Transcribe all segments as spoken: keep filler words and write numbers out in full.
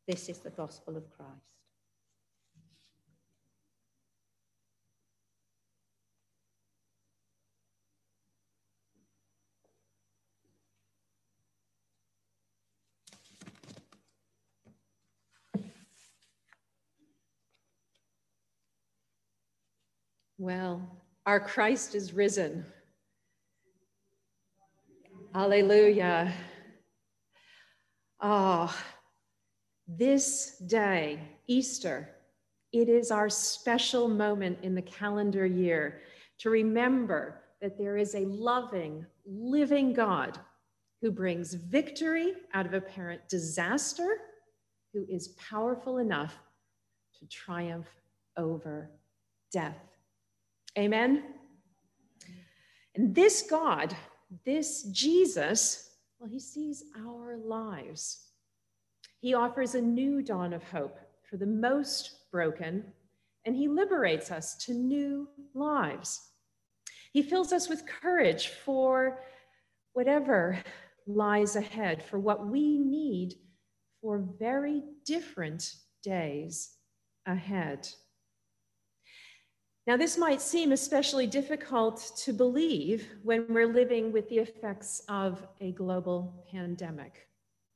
This is the gospel of Christ. Well, our Christ is risen. Alleluia. Ah, oh, this day, Easter, it is our special moment in the calendar year to remember that there is a loving, living God who brings victory out of apparent disaster, who is powerful enough to triumph over death. Amen? And this God, this Jesus, well, he sees our lives. He offers a new dawn of hope for the most broken, and he liberates us to new lives. He fills us with courage for whatever lies ahead, for what we need for very different days ahead. Now, this might seem especially difficult to believe when we're living with the effects of a global pandemic.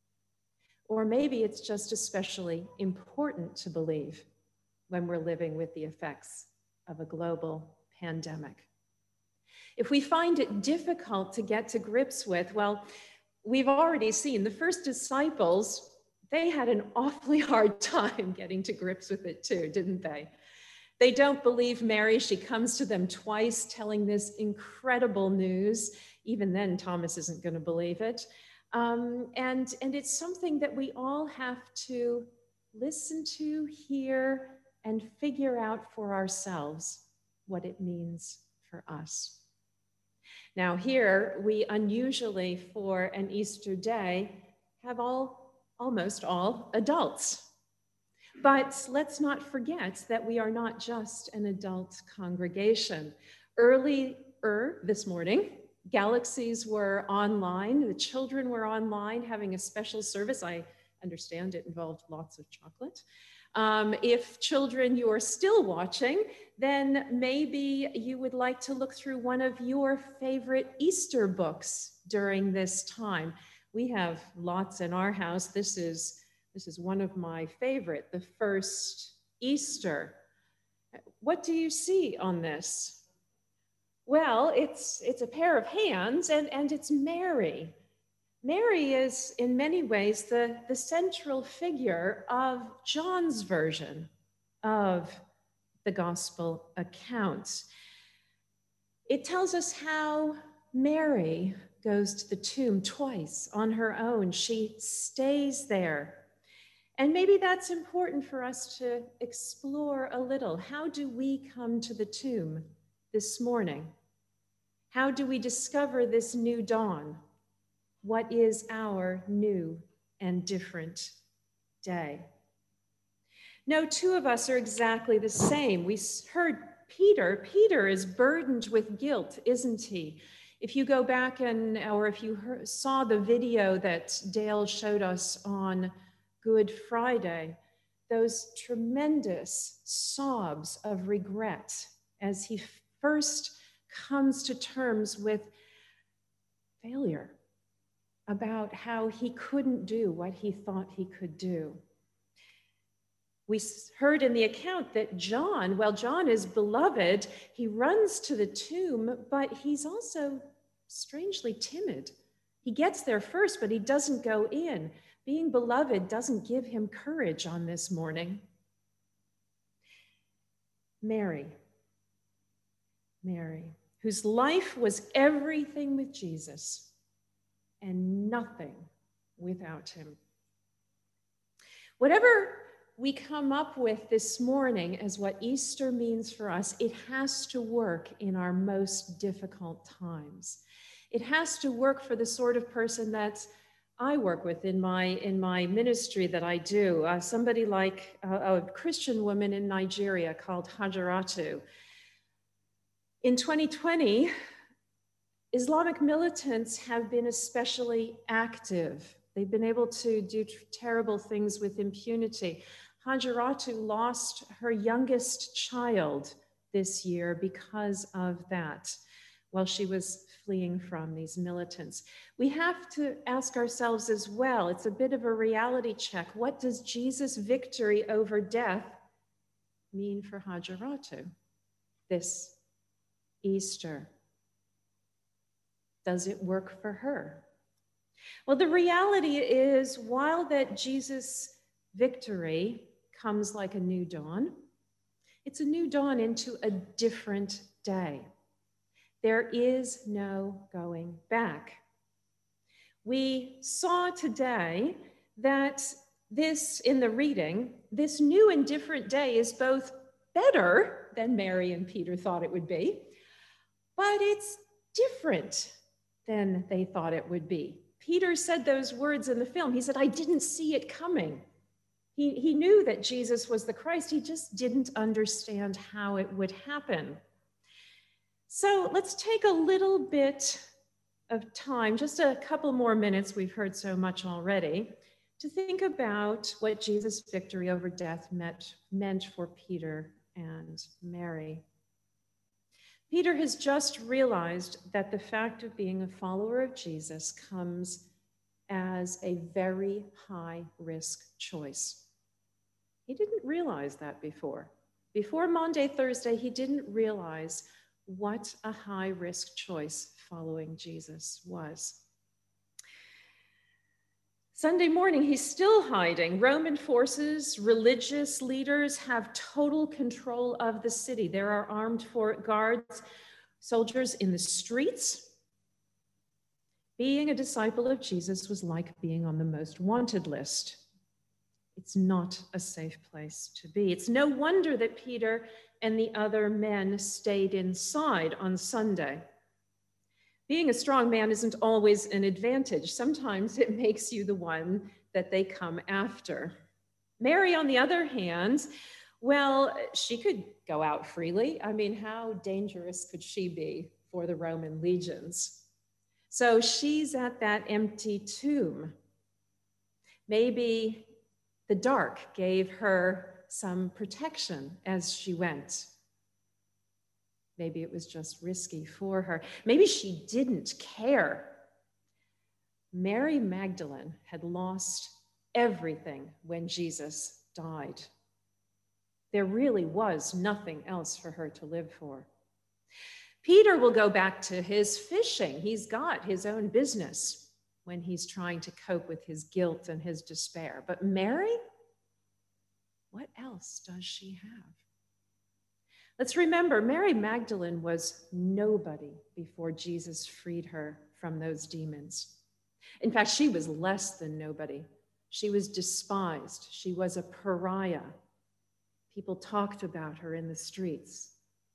Or maybe it's just especially important to believe when we're living with the effects of a global pandemic. If we find it difficult to get to grips with, well, we've already seen the first disciples, they had an awfully hard time getting to grips with it too, didn't they? They don't believe Mary. She comes to them twice telling this incredible news. Even then, Thomas isn't going to believe it. Um, and, and it's something that we all have to listen to, hear, and figure out for ourselves what it means for us. Now here, we unusually, for an Easter day, have all, almost all adults. But let's not forget that we are not just an adult congregation. Earlier this morning, Galaxies were online. The children were online having a special service. I understand it involved lots of chocolate. Um, if children, you are still watching, then maybe you would like to look through one of your favorite Easter books during this time. We have lots in our house. This is This is one of my favorite, The First Easter. What do you see on this? Well, it's, it's a pair of hands, and, and it's Mary. Mary is, in many ways, the, the central figure of John's version of the gospel account. It tells us how Mary goes to the tomb twice on her own. She stays there. And maybe that's important for us to explore a little. How do we come to the tomb this morning? How do we discover this new dawn? What is our new and different day? No two of us are exactly the same. We heard Peter. Peter is burdened with guilt, isn't he? If you go back and, or if you heard, saw the video that Dale showed us on Good Friday, those tremendous sobs of regret as he first comes to terms with failure, about how he couldn't do what he thought he could do. We heard in the account that John, well, John is beloved. He runs to the tomb, but he's also strangely timid. He gets there first, but he doesn't go in. Being beloved doesn't give him courage on this morning. Mary, Mary, whose life was everything with Jesus and nothing without him. Whatever we come up with this morning as what Easter means for us, it has to work in our most difficult times. It has to work for the sort of person that I work with in my, in my ministry that I do. Uh, somebody like a, a Christian woman in Nigeria called Hajaratu. In twenty twenty, Islamic militants have been especially active. They've been able to do terrible things with impunity. Hajaratu lost her youngest child this year because of that, while she was fleeing from these militants. We have to ask ourselves as well, it's a bit of a reality check. What does Jesus' victory over death mean for Hajaratu this Easter? Does it work for her? Well, the reality is, while that Jesus' victory comes like a new dawn, it's a new dawn into a different day. There is no going back. We saw today that this, in the reading, this new and different day is both better than Mary and Peter thought it would be, but it's different than they thought it would be. Peter said those words in the film. He said, I didn't see it coming. He, he knew that Jesus was the Christ. He just didn't understand how it would happen. So let's take a little bit of time, just a couple more minutes, we've heard so much already, to think about what Jesus' victory over death meant, meant for Peter and Mary. Peter has just realized that the fact of being a follower of Jesus comes as a very high-risk choice. He didn't realize that before. Before Maundy Thursday, he didn't realize what a high-risk choice following Jesus was. Sunday morning, he's still hiding. Roman forces, religious leaders have total control of the city. There are armed guards, soldiers in the streets. Being a disciple of Jesus was like being on the most wanted list. It's not a safe place to be. It's no wonder that Peter and the other men stayed inside on Sunday. Being a strong man isn't always an advantage. Sometimes it makes you the one that they come after. Mary, on the other hand, well, she could go out freely. I mean, how dangerous could she be for the Roman legions? So she's at that empty tomb. Maybe the dark gave her some protection as she went. Maybe it was just risky for her. Maybe she didn't care. Mary Magdalene had lost everything when Jesus died. There really was nothing else for her to live for. Peter will go back to his fishing. He's got his own business when he's trying to cope with his guilt and his despair. But Mary, what else does she have? Let's remember, Mary Magdalene was nobody before Jesus freed her from those demons. In fact, she was less than nobody. She was despised. She was a pariah. People talked about her in the streets.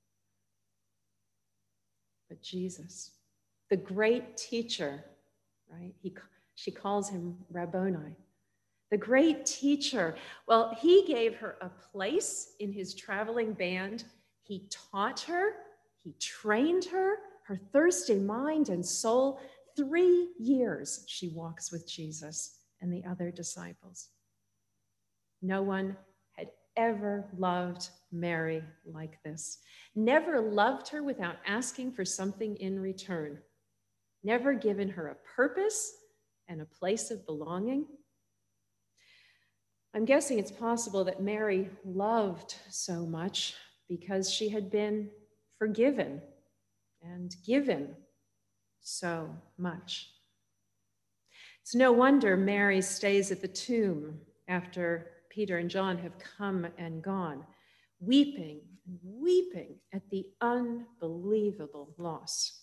But Jesus, the great teacher, right? He, she calls him Rabboni. The great teacher, well, he gave her a place in his traveling band. He taught her, he trained her, her thirsty mind and soul. Three years she walks with Jesus and the other disciples. No one had ever loved Mary like this. Never loved her without asking for something in return. Never given her a purpose and a place of belonging. I'm guessing it's possible that Mary loved so much because she had been forgiven and given so much. It's no wonder Mary stays at the tomb after Peter and John have come and gone, weeping and weeping at the unbelievable loss.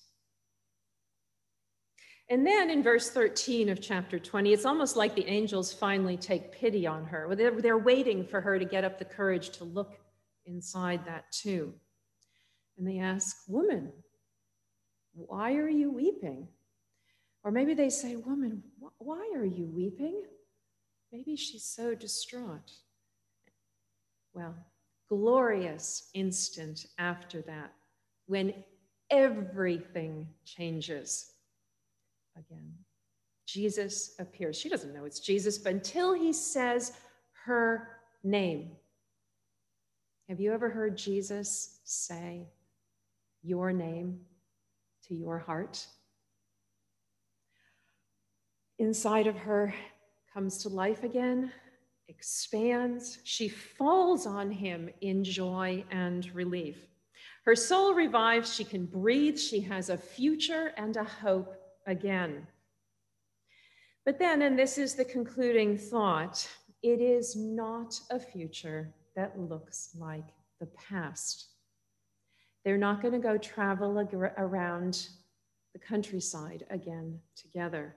And then in verse thirteen of chapter twenty, it's almost like the angels finally take pity on her. They're, they're waiting for her to get up the courage to look inside that tomb. And they ask, woman, why are you weeping? Or maybe they say, woman, wh- why are you weeping? Maybe she's so distraught. Well, glorious instant after that, when everything changes again. Jesus appears. She doesn't know it's Jesus, but until he says her name. Have you ever heard Jesus say your name to your heart? Inside of her comes to life again, expands. She falls on him in joy and relief. Her soul revives. She can breathe. She has a future and a hope again. But then, and this is the concluding thought, it is not a future that looks like the past. They're not going to go travel ag- around the countryside again together.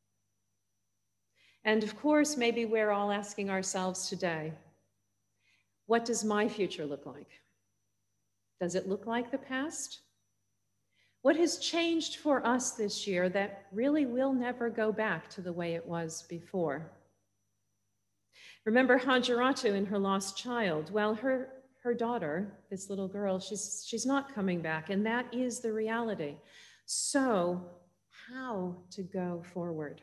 And of course, maybe we're all asking ourselves today, what does my future look like? Does it look like the past? What has changed for us this year that really will never go back to the way it was before? Remember Hajaratu and her lost child? Well, her, her daughter, this little girl, she's, she's not coming back, and that is the reality. So, how to go forward?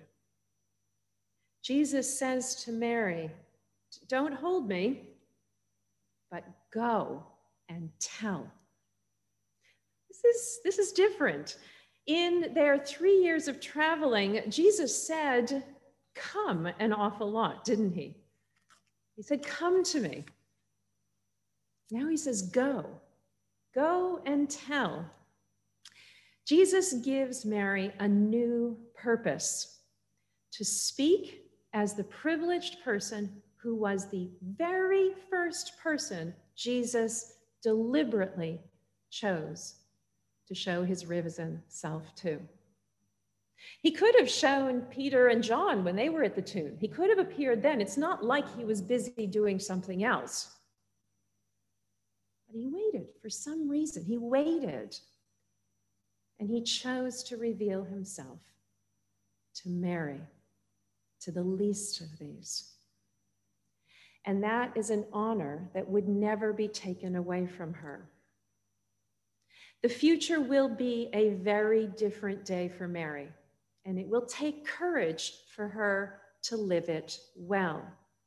Jesus says to Mary, don't hold me, but go and tell. This is, this is different. In their three years of traveling, Jesus said, come an awful lot, didn't he? He said, come to me. Now he says, go. Go and tell. Jesus gives Mary a new purpose, to speak as the privileged person who was the very first person Jesus deliberately chose to show his risen self to. He could have shown Peter and John when they were at the tomb. He could have appeared then. It's not like he was busy doing something else. But he waited for some reason. He waited. And he chose to reveal himself to Mary, to the least of these. And that is an honor that would never be taken away from her. The future will be a very different day for Mary, and it will take courage for her to live it well.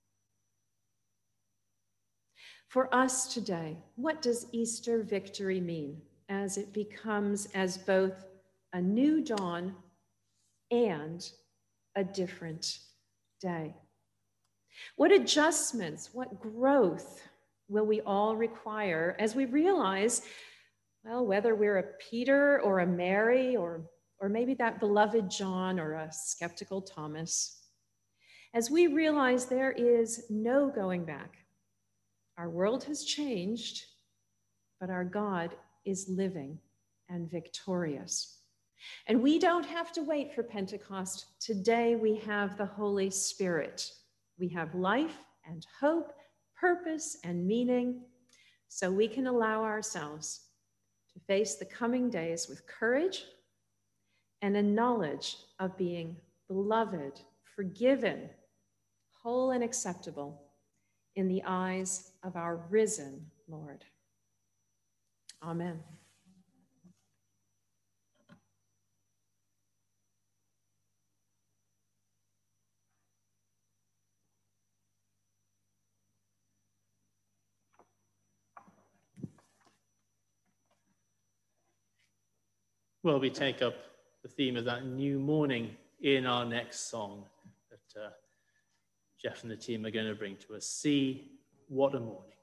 For us today, what does Easter victory mean as it becomes as both a new dawn and a different day? What adjustments, what growth will we all require as we realize, well, whether we're a Peter or a Mary or, or maybe that beloved John or a skeptical Thomas, as we realize there is no going back. Our world has changed, but our God is living and victorious. And we don't have to wait for Pentecost. Today we have the Holy Spirit. We have life and hope, purpose and meaning, so we can allow ourselves to face the coming days with courage and a knowledge of being beloved, forgiven, whole and acceptable in the eyes of our risen Lord. Amen. Well, we take up the theme of that new morning in our next song that uh, Jeff and the team are going to bring to us. See what a morning.